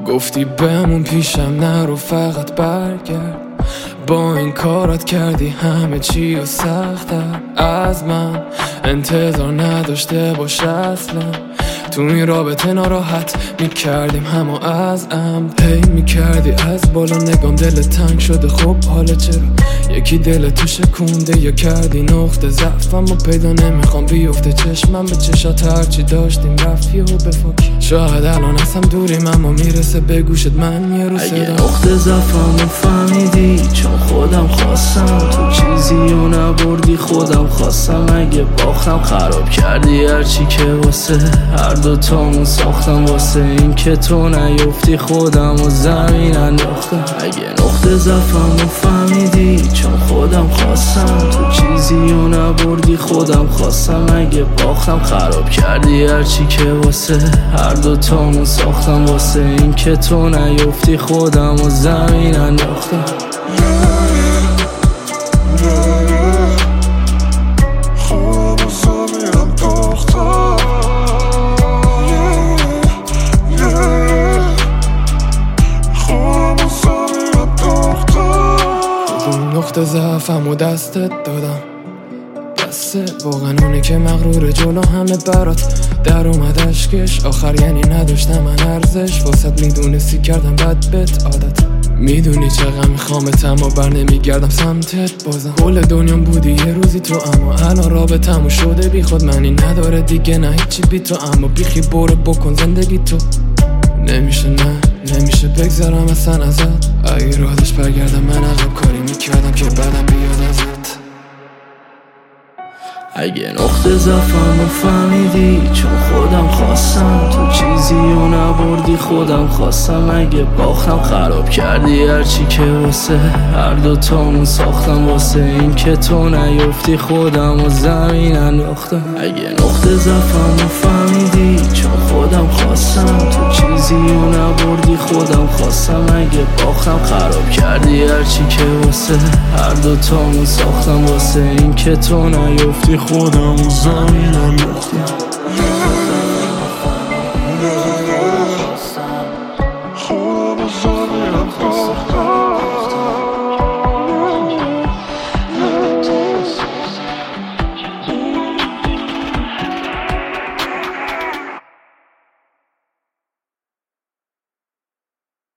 گفتی بمون پیشم نرو فقط برگرد، با این کارات کردی همه چی و سخت‌تر از من انتظار نداشته باش اصلا. تو این رابطه ناراحت میکردیم همو از عمد، هی میکردی از بالا نگام دل تنگ شده. خب حالا چرا یکی دل تو شکونده یا کردی نقطه ضعفم و پیدا نمیخوام بیفته چشمم به چشات، هرچی داشتیم رفتی و بفاکی. شاید الان هستم دوریم اما میرسه به گوشت من یه رو صدا. اگه نقطه ضعفمو فهمیدی چون خودم خواستم، تو چیزی و نبردی خودم خواستم. اگه باختم خراب کردی هرچی که واسه هر دوتامون ساختم، واسه این که تو نیفتی خودم و زمین انداختم. اگه نقطه ضعفمو فهمیدی چون خودم خواستم، تو چیزی و نبردی خودم خواستم. اگه باختم خراب کردی هرچی که واسه هر دوتامون ساختم، واسه این که تو نیفتی خودم و زمین انداختم. نقطه ضعفم و دستت دادم، دسته واقعا اونه که مغرور جلو همه برات در اومد اشکش. آخر یعنی نداشتم من ارزش واسط، میدونستی کردم بد بهت عادت. میدونی چقدر میخوامتم و بر نمیگردم سمتت بازم. کل دنیام بودی یه روزی تو، اما الان رابطمو شده بی خود منی نداره دیگه نه هیچی بی تو. اما بیخی برو بکن زندگی تو، نمیشه بگذارم اصلا ازت. اگه رادش برگردم من عقب کاری میکردم که بعدم بیاد ازت. اگه نقطه ضعفمو فهمیدی چون خودم خواستم، تو چیزی و نبردی خودم خواستم. اگه باختم خراب کردی هرچی که واسه هر دوتامون ساختم، واسه این که تو نیفتی خودم و زمین انداختم. اگه نقطه ضعفمو فهمیدی چون خودم خواستم، تو چیزی و نبردی خودم خواستم. اگه باختم خراب کردی هرچی که واسه هر دوتامون ساختم، واسه این که تو نیفتی خودم و زمین انداختم.